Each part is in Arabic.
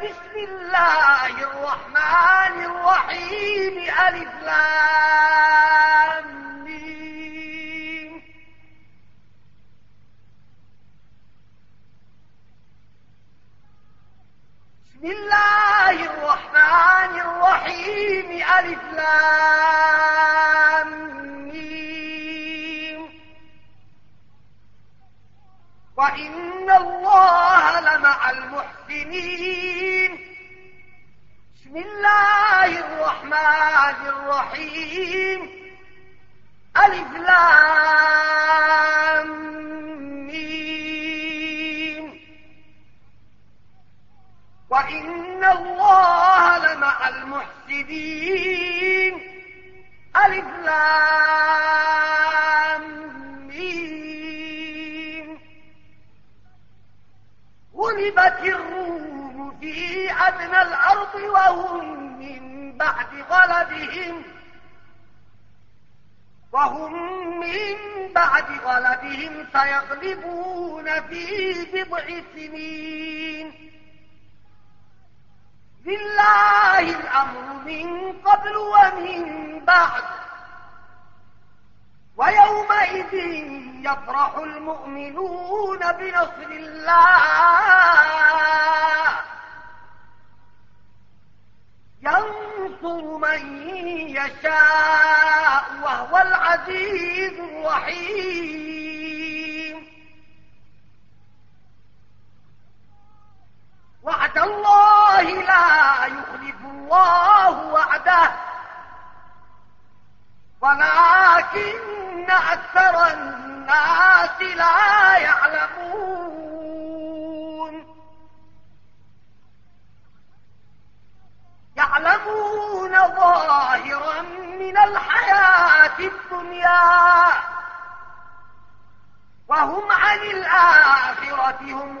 بسم الله الرحمن الرحيم ألف لام ميم. بسم الله الرحمن الرحيم ألف لام ميم. وإن الله لمع المحسنين. بسم الله الرحمن الرحيم ألف لام ميم. وإن الله لمع المحسنين ألف لام ميم. غلبت الروم في أدنى الأرض وهم من بعد غلبهم سيغلبون في بضع سنين. لله الأمر من قبل ومن بعد. ويومئذ يفرح المؤمنون بنصر الله ينصر من يشاء وهو العزيز الرحيم. وعد الله لا يخلف الله وعده ولكن أكثر الناس لا يعلمون ظاهرا من الحياة الدنيا وهم عن الآخرة هم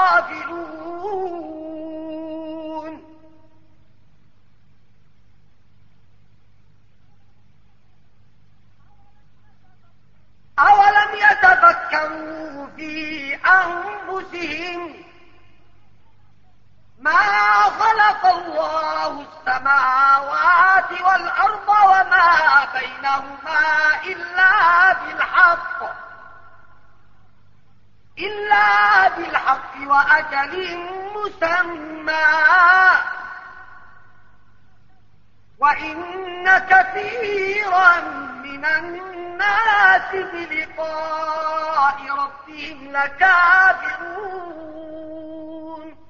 غافلون. أولم يتفكروا في أنفسهم ما خلق الله السماوات والأرض وما بينهما إلا بالحق وأجل مسمى وإن كثيرا من الناس بلقاء ربهم لكافرون.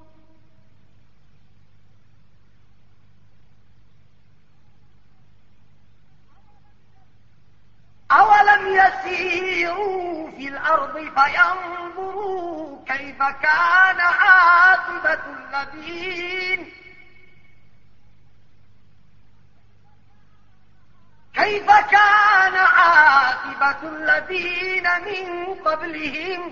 أولم يسيروا في الأرض فينظروا كيف كان عاقبة الذين من قبلهم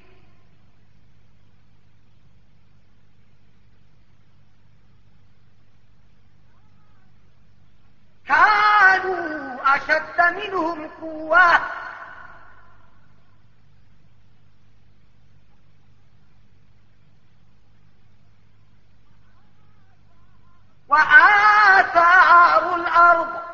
كانوا أشد منهم قوة وآثاروا الأرض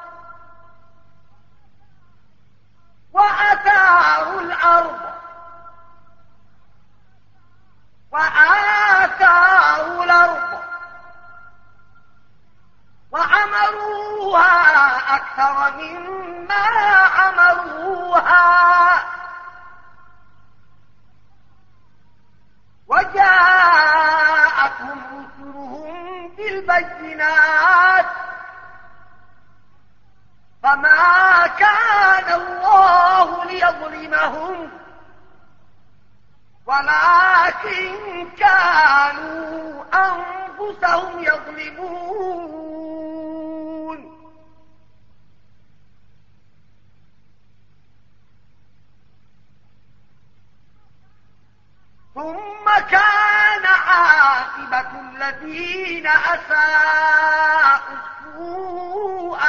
وعمروها أكثر مما عمروها وجاءتهم رسلهم بالبينات فما كان الله ليظلمهم ولكن كانوا أنفسهم يظلمون. ثم كان عاقبة الذين أساءوا السوء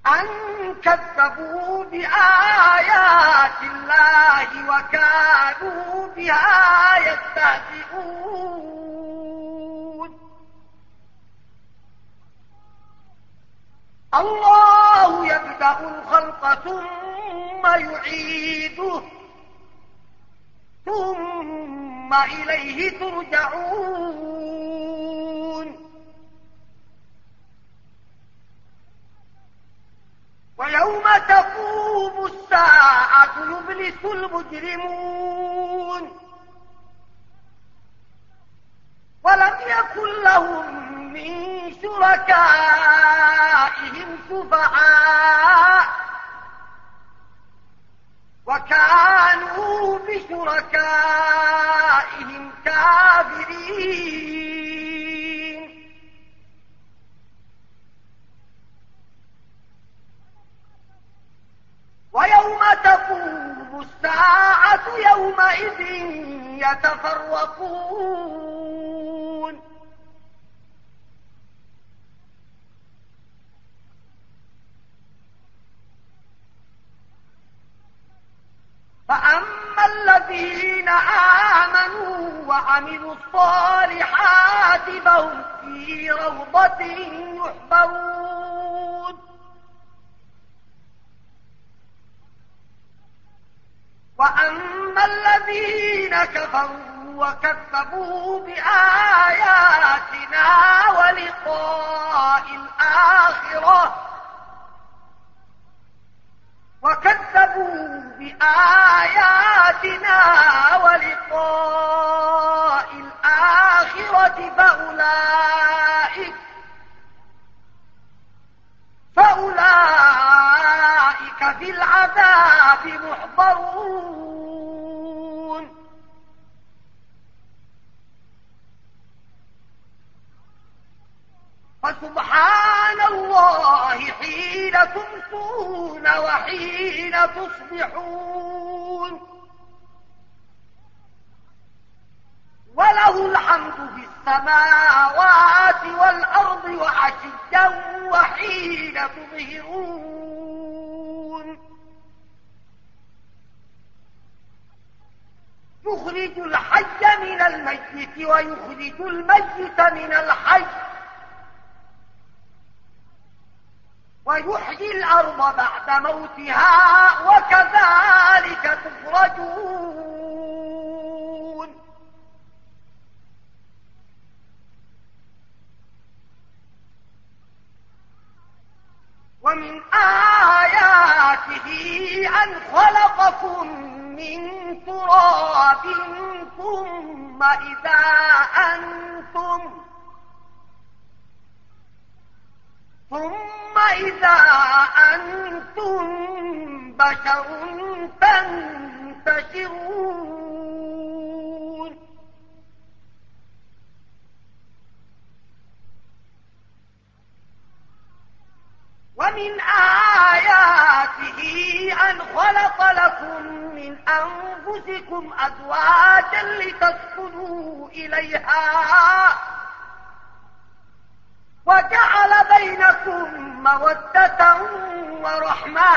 أن كذبوا بآيات الله وكانوا بها يستهزئون. الله يبدأ الخلق ثم يعيده ثم إليه ترجعون. ويوم تقوم الساعة يبلس المجرمون ولم يكن لهم من شركائهم شفعاء وكانوا بشركائهم كافرين. ويوم تقوم الساعة يومئذ يتفرقون. فأما الذين آمنوا وعملوا الصالحات فهم في روضة يحبرون. وأما الذين كفروا وكذبوا بآياتنا ولقاء الآخرة فأولئك في العذاب محضرون. فسبحان الله حين تمسون وحين تصبحون وله الحمد في السماوات والأرض وعشيا وحين تظهرون. يخرج الحي من الميت ويخرج الميت من الحي ويحيي الأرض بعد موتها وكذلك تخرجون. ومن آياته أن خلقكم من تراب ثم إذا أنتم بشر تنتشرون. ومن آياته أن خلق لكم من أنفسكم أزواجا لتسكنوا إليها وجعل بينكم مودة ورحمة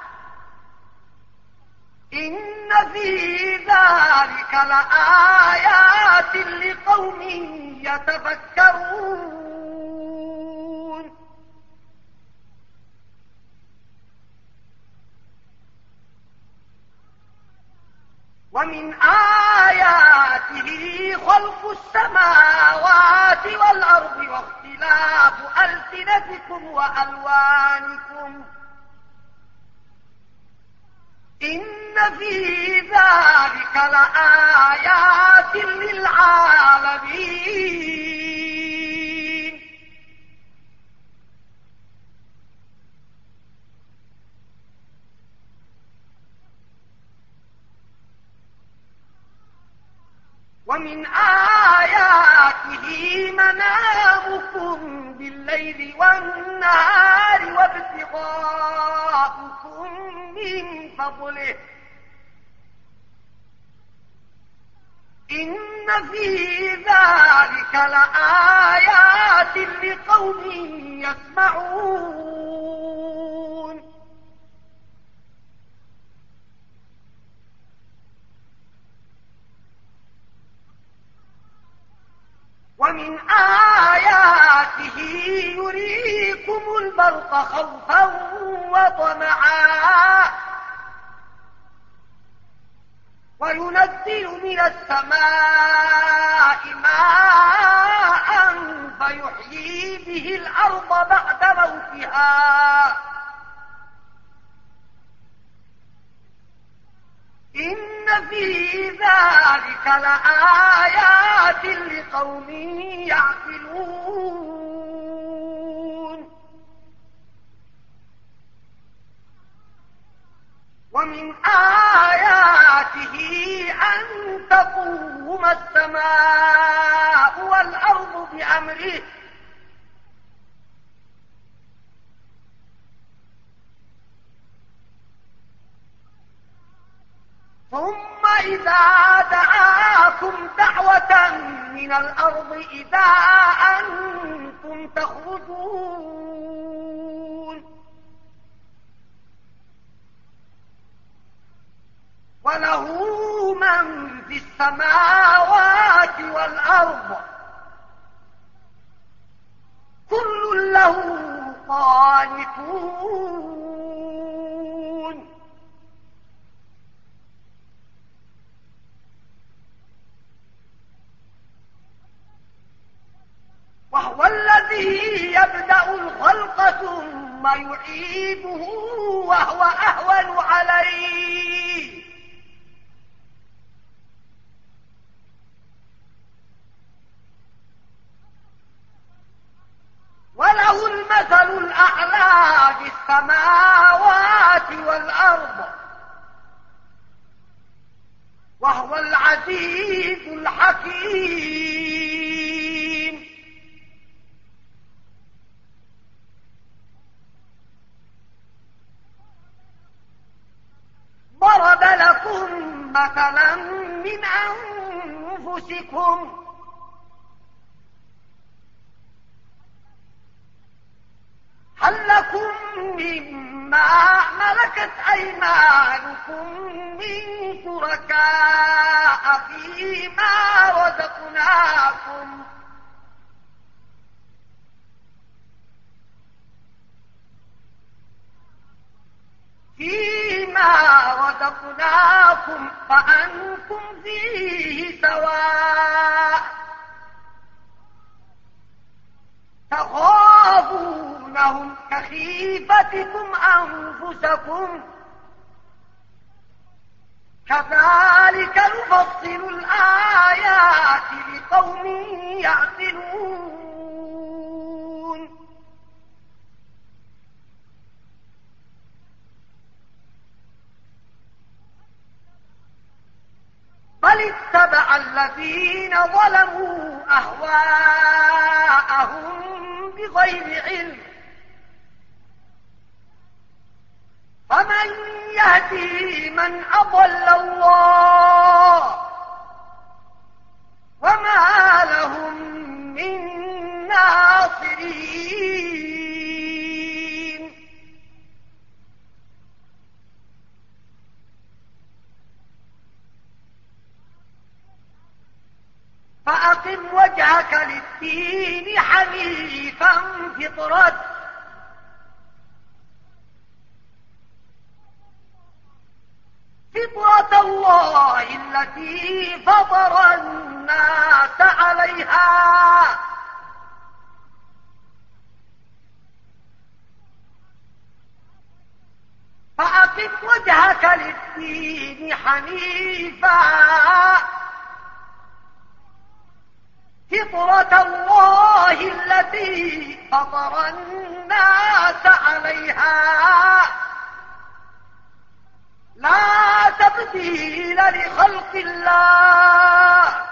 إن في ذلك لآيات لقوم يتفكرون. ومن آياته خلق السماوات والأرض واختلاف ألسنتكم وألوانكم إن في ذلك لآيات للعالمين. ومن آياته منامكم بالليل والنهار وابتغاؤكم من فضله إن في ذلك لآيات لقوم يسمعون. ومن آياته يريكم البرق خوفا وطمعا وينزل من السماء ماء فيحيي به الأرض بعد موتها إن في ذلك لآيات لقوم يعقلون ومن آياته أن تقوم السماء والأرض بأمره ثم إذا دعاكم دعوة من الأرض إذا أنتم تخرجون وله من في السماوات والأرض كل له قانتون وهو الذي يبدأ الخلق ثم يعيده وهو أهون عليه وله المثل الأعلى في السماوات والأرض وهو العزيز الحكيم ضرب لكم مثلا من أنفسكم هل لكم مما ملكت أيمانكم من شركاء فيما رزقناكم فأنتم فيه سواء تخافونهم كخيفتكم أنفسكم كذلك نفصل الآيات لقوم يعقلون بل اتبع الذين ظلموا أهواءهم بغير علم فمن يهدي من أضل الله وما لهم من ناصرين فأقم وجهك للدين حنيفا فطرة الله التي فطر الناس عليها فأقم وجهك للدين حنيفا فطرة الله التي فطر الناس عليها لا تبديل لخلق الله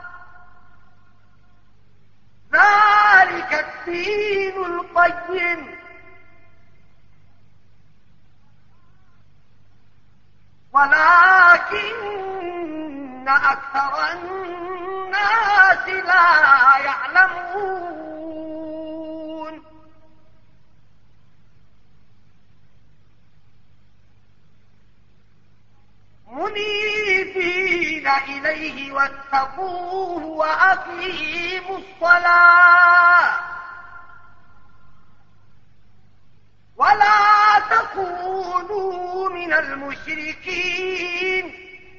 ذلك الدين القيم ولكن أكثر الناس لا يعلمون منيبين منيبين إليه واتقوه وأقيموا الصلاة ولا تكونوا من المشركين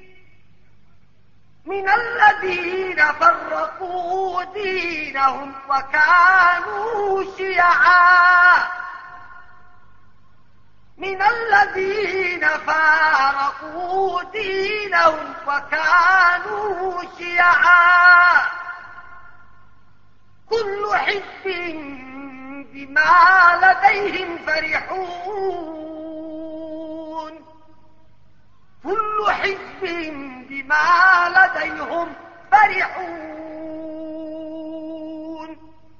من الذين فرقوا دينهم وكانوا شيعا من الذين فارقوا دينهم وكانوا شيعا كل حزب بما لديهم فرحون كل حزب بما لديهم فرحون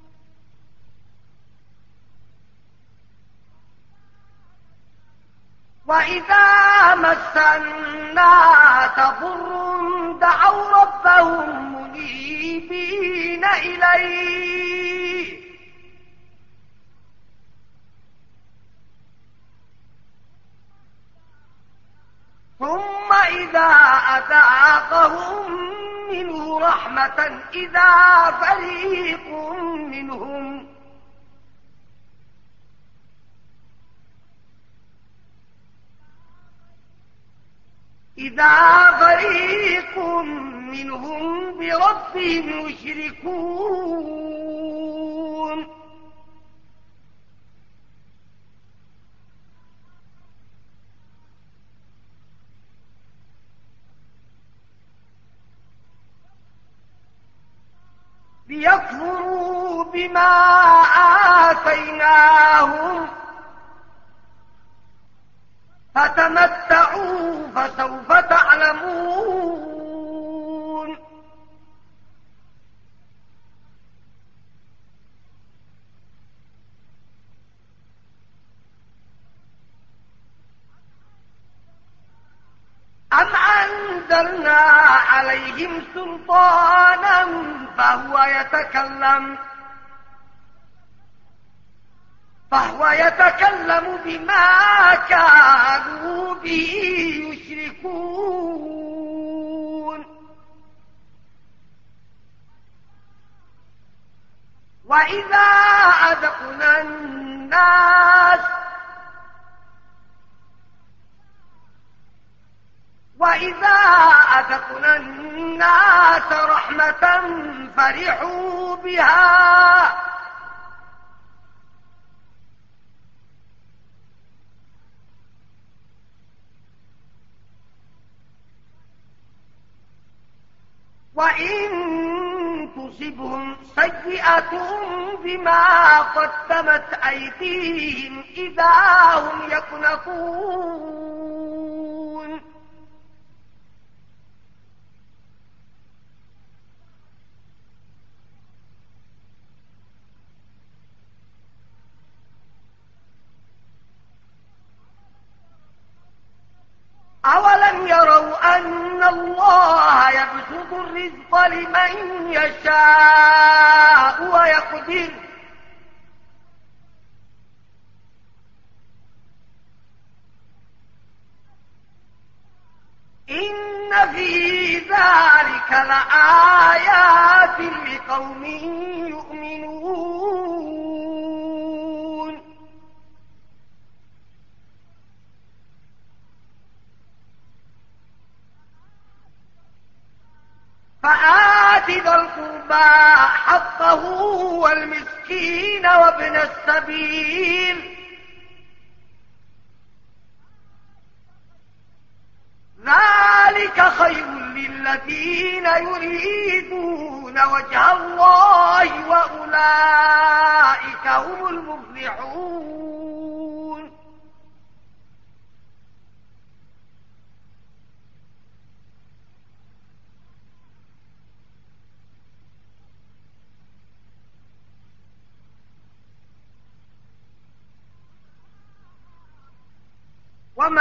وإذا مس الناس ضر دعوا ربهم منيبين إليه ثم إذا أذاقهم منه رحمة إذا فريق منهم بربهم يشركون ليكفروا بما آتيناهم فتمتعوا فسوف تعلمون أم أنزلنا عليهم سلطانا فهو يتكلم بما كانوا به يشركون وإذا أذقنا الناس رحمة فرحوا بها وإن تصبهم سيئة بما قدمت أيديهم إذا هم يقنطون أولم يروا أن الله يبسط الرزق لمن يشاء ويقدر إن في ذلك لآيات لقوم يؤمنون فآت ذا القربى حقه والمسكين وابن السبيل ذلك خير للذين يريدون وجه الله وأولئك هم المفلحون وما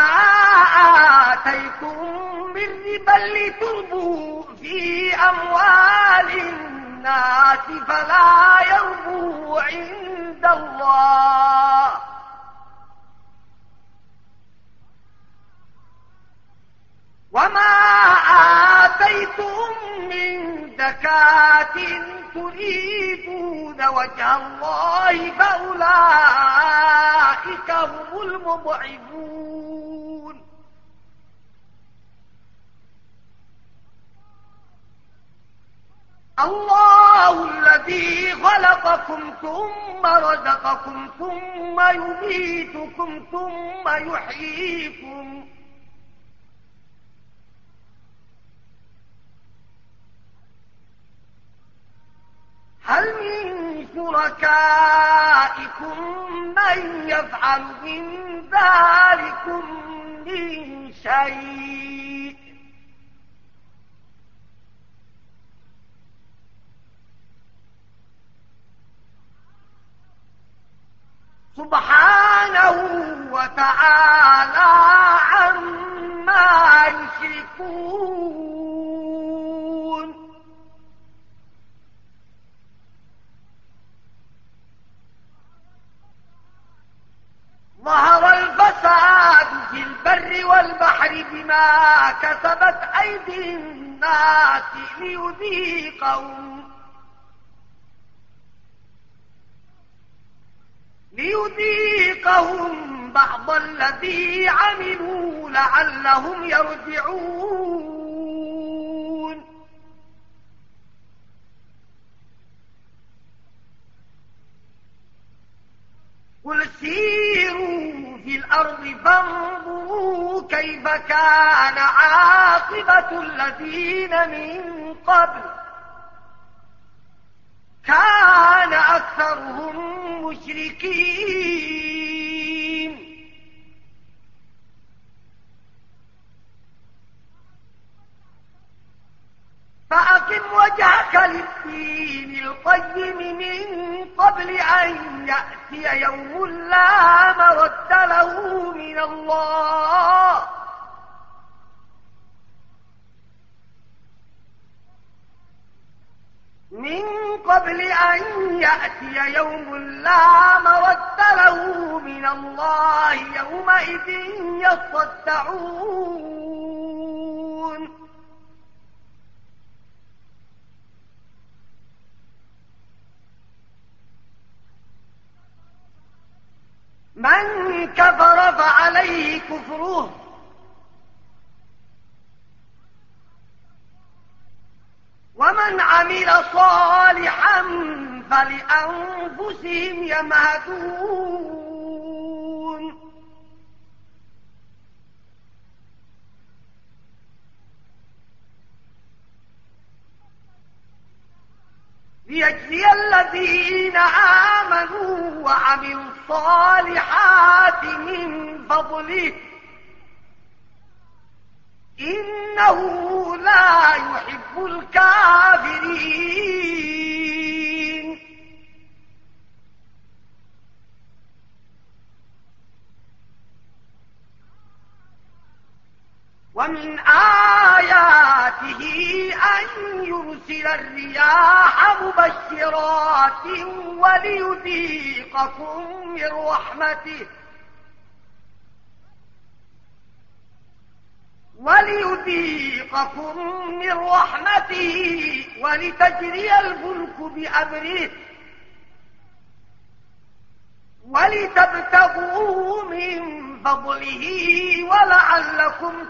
آتيتم من ربا لتربوا في أموال الناس فلا يربو عند الله وما رأيتم من زكاة تريدون وجه الله فأولئك هم المضعفون. الله الذي خلقكم ثم رزقكم ثم يميتكم ثم يحييكم هل من شركائكم من يفعل من ذلكم من شيء سبحانه وتعالى عما يشركون. ظهر الفساد في البر والبحر بما كسبت أيدي الناس ليذيقهم بعض الذي عملوا لعلهم يرجعون. قل سيروا في الأرض فانظروا كيف كان عاقبة الذين من قبل كان أكثرهم مشركين. فأقم وجهك للدين القيم من قبل أن يأتي يوم لا مرد له من الله يومئذ يصدعون. من كفر فعليه كفره ومن عمل صالحا فلأنفسهم يمهدون. ليجزي الذين آمنوا وعملوا الصالحات من فضله إنه لا يحب الكافرين. ومن آياته أن يرسل الرياح مبشرات وليذيقكم من رحمته ولتجري الفلك بأمره ولتبتغوا من فضله ولعلكم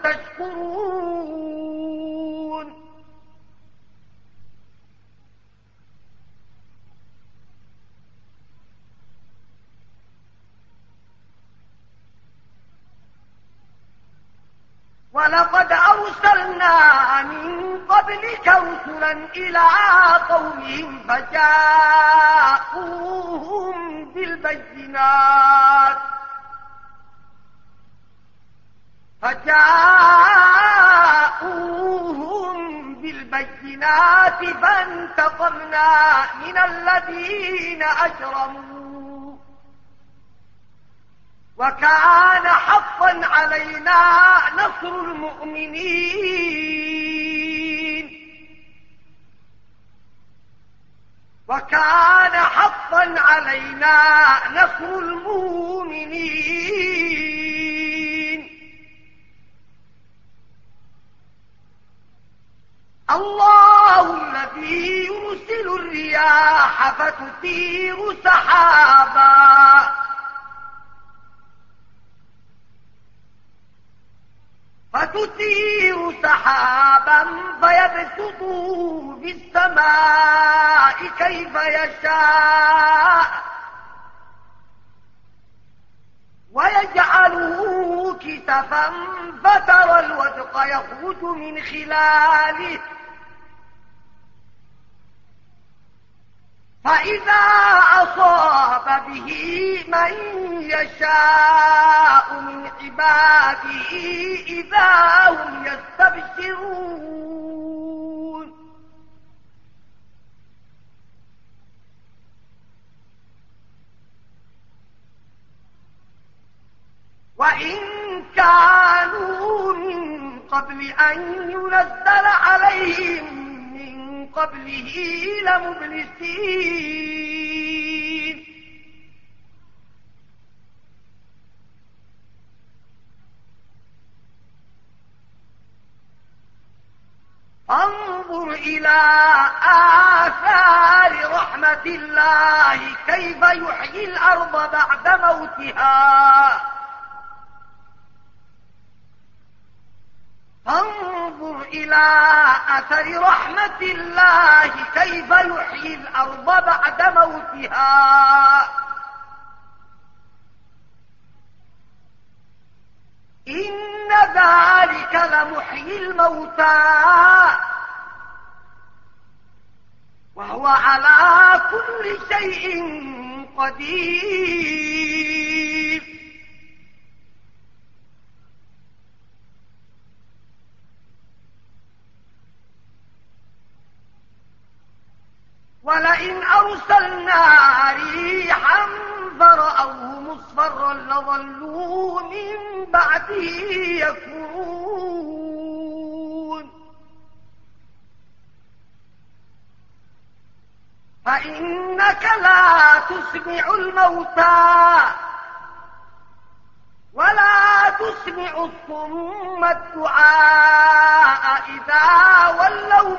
تشكرون. ولقد أرسلنا من قبلك رسلا إلى قومهم فجاءوهم بالبينات فانتقمنا من الذين أجرموا وكان حقا علينا نصر المؤمنين. الله الذي يرسل الرياح فتثير سحابا فيبسطه في السماء كيف يشاء ويجعله كسفا فترى الودق يخرج من خلاله فإذا أصاب به من يشاء من عباده إذا هم يستبشرون وإن كانوا من قبل أن ينزل عليهم من قبله لمبلسين انظر إلى آثار رحمة الله كيف يحيي الأرض بعد موتها انظر إلى أثر رحمة الله كيف يحيي الأرض بعد موتها إن ذلك لمحيي الموتى وهو على كل شيء قدير ولئن أرسلنا ريحا فرأوه مصفرا لظلوا من بعده يكفرون فإنك لا تسمع الموتى ولا تسمع الصم الدعاء إذا ولوا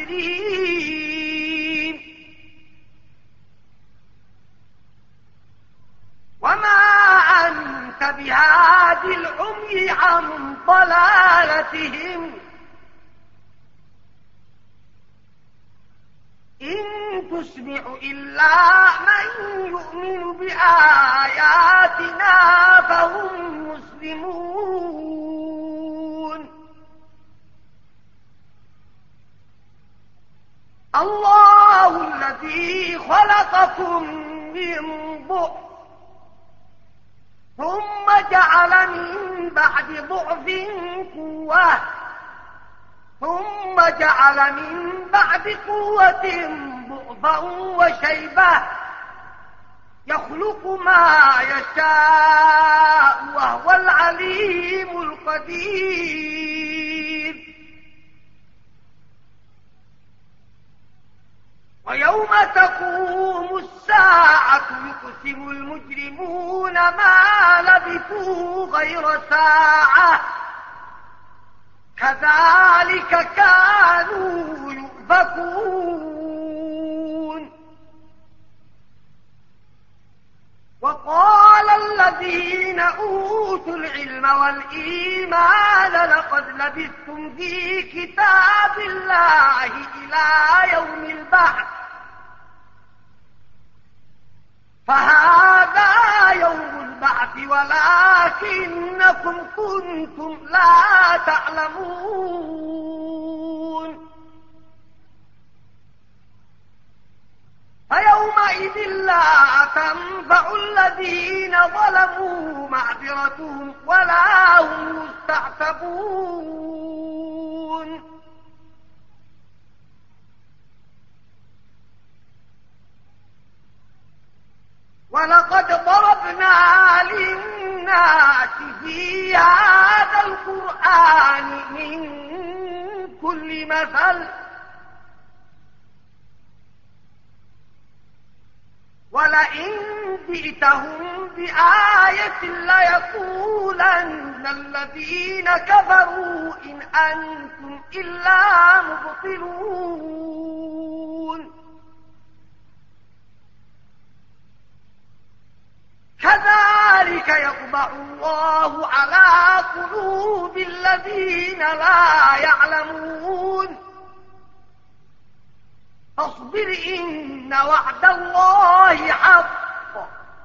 مدبرين وما أنت بهاد العمي عن ضلالتهم إن تسمع إلا من يؤمن بآياتنا فهم مسلمون الله الذي خلقكم من ضعف ثم جعل من بعد ضعف قوة ثم جعل من بعد قوة ضعفا وشيبة يخلق ما يشاء وهو العليم القدير ويوم تقوم الساعة يقسم المجرمون ما لبثوا غير ساعة كذلك كانوا يؤفكون وقال الذين أوتوا العلم والإيمان لقد لبثتم في كتاب الله إلى يوم البعث فهذا يوم البعث ولكنكم كنتم لا تعلمون فيومئذ لا تنفع الذين ظلموا معذرتهم ولا هم يستعتبون ولقد ضربنا للناس في هذا القرآن من كل مثل ولئن جئتهم بآية ليقولن الذين كفروا إن أنتم إلا مبطلون كذلك يطبع الله على قلوب الذين لا يعلمون فاصبر إن وعد الله حق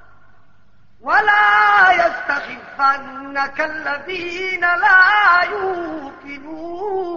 ولا يستخفنك الذين لا يوقنون